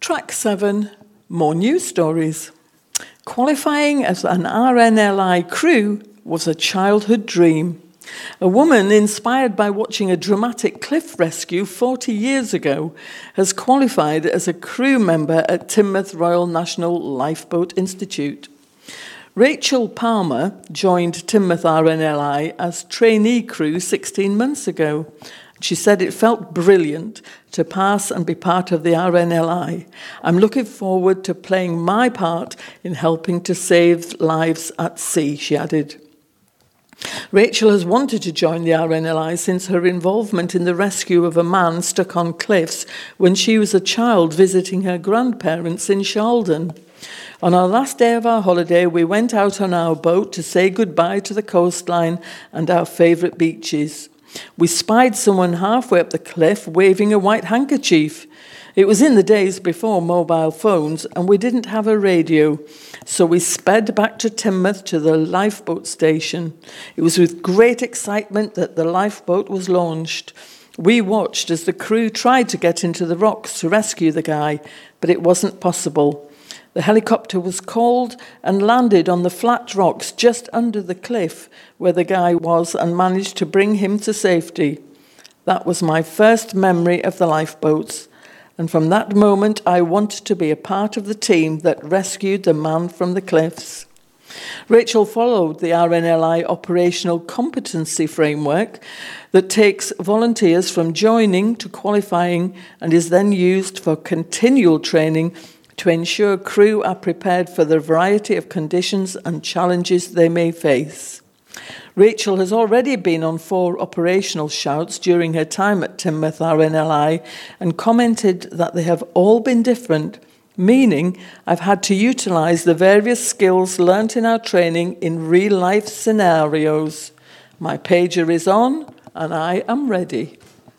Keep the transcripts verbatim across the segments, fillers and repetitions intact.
Track seven, more news stories. Qualifying as an R N L I crew was a childhood dream. A woman inspired by watching a dramatic cliff rescue forty years ago has qualified as a crew member at Teignmouth Royal National Lifeboat Institute. Rachel Palmer joined Teignmouth R N L I as trainee crew sixteen months ago. She said it felt brilliant to pass and be part of the R N L I. I'm looking forward to playing my part in helping to save lives at sea, she added. Rachel has wanted to join the R N L I since her involvement in the rescue of a man stuck on cliffs when she was a child visiting her grandparents in Shalden. On our last day of our holiday, we went out on our boat to say goodbye to the coastline and our favourite beaches. We spied someone halfway up the cliff waving a white handkerchief. It was in the days before mobile phones and we didn't have a radio, so we sped back to Teignmouth to the lifeboat station. It was with great excitement that the lifeboat was launched. We watched as the crew tried to get into the rocks to rescue the guy, but it wasn't possible. The helicopter was called and landed on the flat rocks just under the cliff where the guy was and managed to bring him to safety. That was my first memory of the lifeboats, and from that moment I wanted to be a part of the team that rescued the man from the cliffs. Rachel followed the R N L I operational competency framework that takes volunteers from joining to qualifying and is then used for continual training to ensure crew are prepared for the variety of conditions and challenges they may face. Rachel has already been on four operational shouts during her time at Teignmouth R N L I and commented that they have all been different, meaning I've had to utilise the various skills learnt in our training in real-life scenarios. My pager is on and I am ready.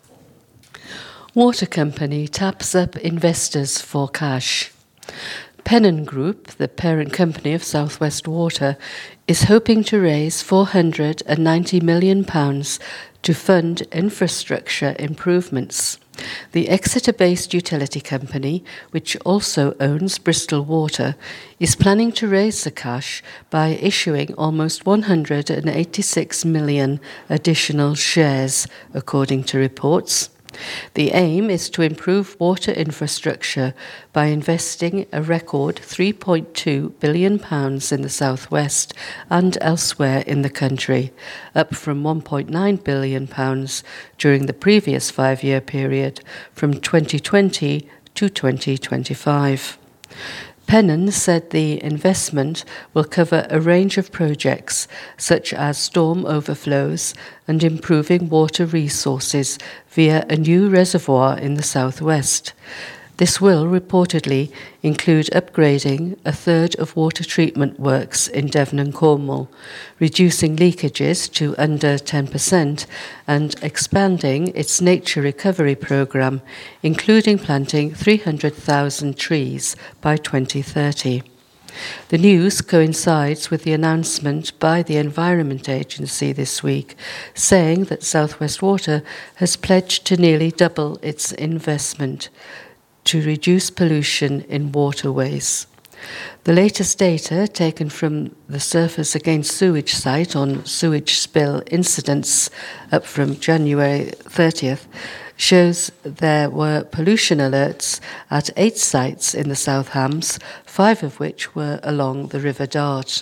Water company taps up investors for cash. Pennon Group, the parent company of South West Water, is hoping to raise four hundred ninety million pounds to fund infrastructure improvements. The Exeter-based utility company, which also owns Bristol Water, is planning to raise the cash by issuing almost one hundred eighty-six million additional shares, according to reports. The aim is to improve water infrastructure by investing a record three point two billion pounds in the South West and elsewhere in the country, up from one point nine billion pounds during the previous five-year period from twenty twenty to twenty twenty-five. Pennon said the investment will cover a range of projects such as storm overflows and improving water resources via a new reservoir in the southwest. This will reportedly include upgrading a third of water treatment works in Devon and Cornwall, reducing leakages to under ten percent and expanding its nature recovery programme, including planting three hundred thousand trees by twenty thirty. The news coincides with the announcement by the Environment Agency this week, saying that South West Water has pledged to nearly double its investment to reduce pollution in waterways. The latest data taken from the Surfers Against Sewage site on sewage spill incidents up from January thirtieth shows there were pollution alerts at eight sites in the South Hams, five of which were along the River Dart.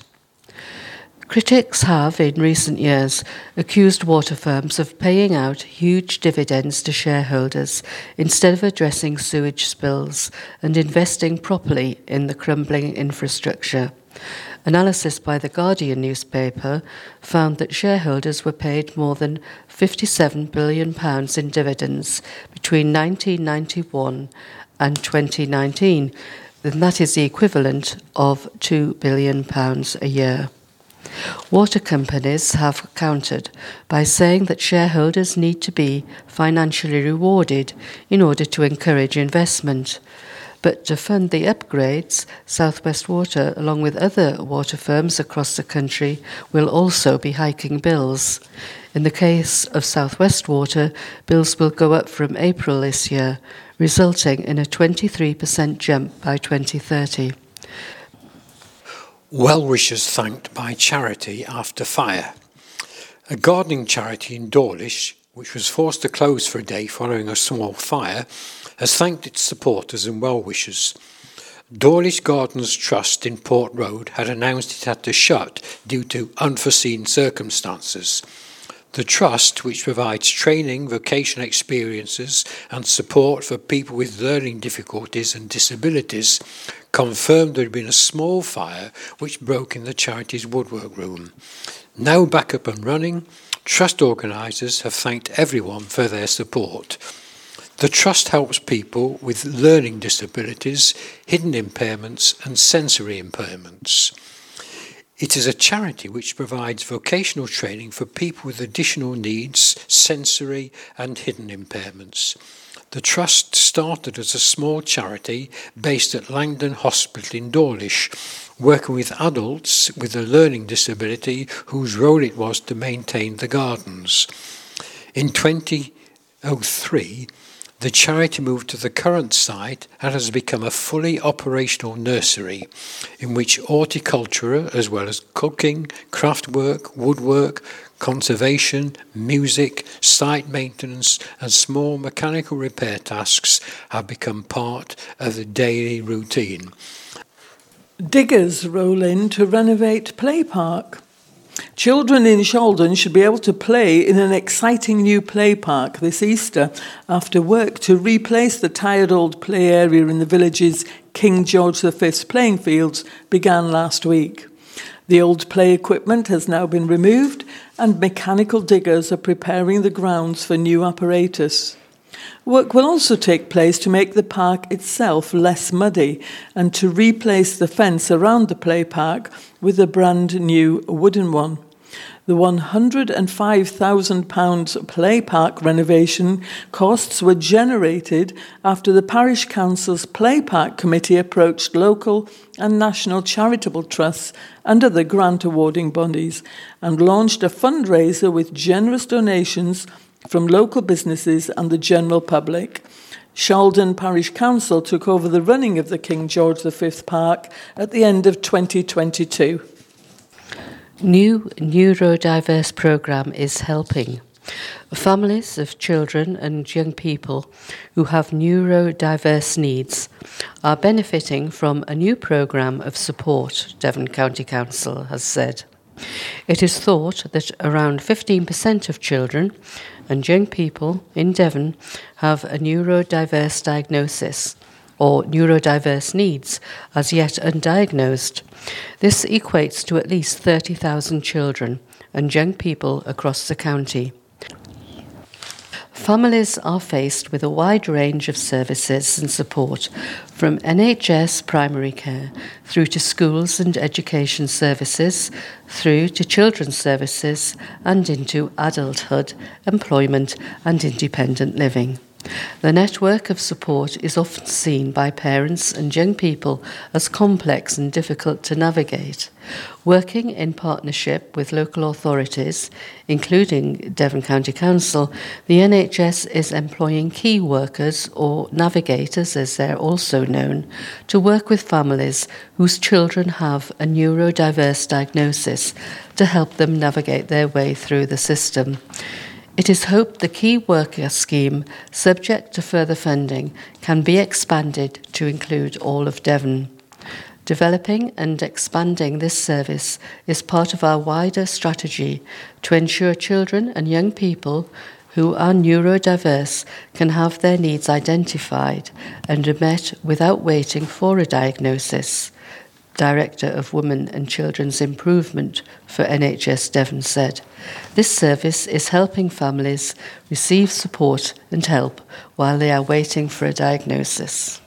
Critics have, in recent years, accused water firms of paying out huge dividends to shareholders instead of addressing sewage spills and investing properly in the crumbling infrastructure. Analysis by the Guardian newspaper found that shareholders were paid more than fifty-seven billion pounds in dividends between nineteen ninety-one and twenty nineteen, and that is the equivalent of two billion pounds a year. Water companies have countered by saying that shareholders need to be financially rewarded in order to encourage investment. But to fund the upgrades, South West Water, along with other water firms across the country, will also be hiking bills. In the case of South West Water, bills will go up from April this year, resulting in a twenty-three percent jump by twenty thirty. Well-wishers thanked by charity after fire. A gardening charity in Dawlish, which was forced to close for a day following a small fire, has thanked its supporters and well-wishers. Dawlish Gardens Trust in Port Road had announced it had to shut due to unforeseen circumstances. The Trust, which provides training, vocational experiences and support for people with learning difficulties and disabilities, confirmed there had been a small fire which broke in the charity's woodwork room. Now back up and running, Trust organisers have thanked everyone for their support. The Trust helps people with learning disabilities, hidden impairments and sensory impairments. It is a charity which provides vocational training for people with additional needs, sensory and hidden impairments. The Trust started as a small charity based at Langdon Hospital in Dawlish, working with adults with a learning disability whose role it was to maintain the gardens. In twenty oh three, the charity moved to the current site and has become a fully operational nursery in which horticulture, as well as cooking, craft work, woodwork, conservation, music, site maintenance and small mechanical repair tasks have become part of the daily routine. Diggers roll in to renovate Play Park. Children in Shalden should be able to play in an exciting new play park this Easter after work to replace the tired old play area in the village's King George the Fifth playing fields began last week. The old play equipment has now been removed and mechanical diggers are preparing the grounds for new apparatus. Work will also take place to make the park itself less muddy and to replace the fence around the play park with a brand new wooden one. The one hundred five thousand pounds play park renovation costs were generated after the Parish Council's Play Park Committee approached local and national charitable trusts under the grant awarding bodies and launched a fundraiser with generous donations from local businesses and the general public. Shalden Parish Council took over the running of the King George the Fifth Park at the end of twenty twenty-two. New neurodiverse programme is helping. Families of children and young people who have neurodiverse needs are benefiting from a new programme of support, Devon County Council has said. It is thought that around fifteen percent of children and young people in Devon have a neurodiverse diagnosis or neurodiverse needs as yet undiagnosed. This equates to at least thirty thousand children and young people across the county. Families are faced with a wide range of services and support, from N H S primary care through to schools and education services, through to children's services and into adulthood, employment and independent living. The network of support is often seen by parents and young people as complex and difficult to navigate. Working in partnership with local authorities, including Devon County Council, the N H S is employing key workers, or navigators as they're also known, to work with families whose children have a neurodiverse diagnosis to help them navigate their way through the system. It is hoped the key worker scheme, subject to further funding, can be expanded to include all of Devon. Developing and expanding this service is part of our wider strategy to ensure children and young people who are neurodiverse can have their needs identified and are met without waiting for a diagnosis. Director of Women and Children's Improvement for N H S Devon said, "This service is helping families receive support and help while they are waiting for a diagnosis."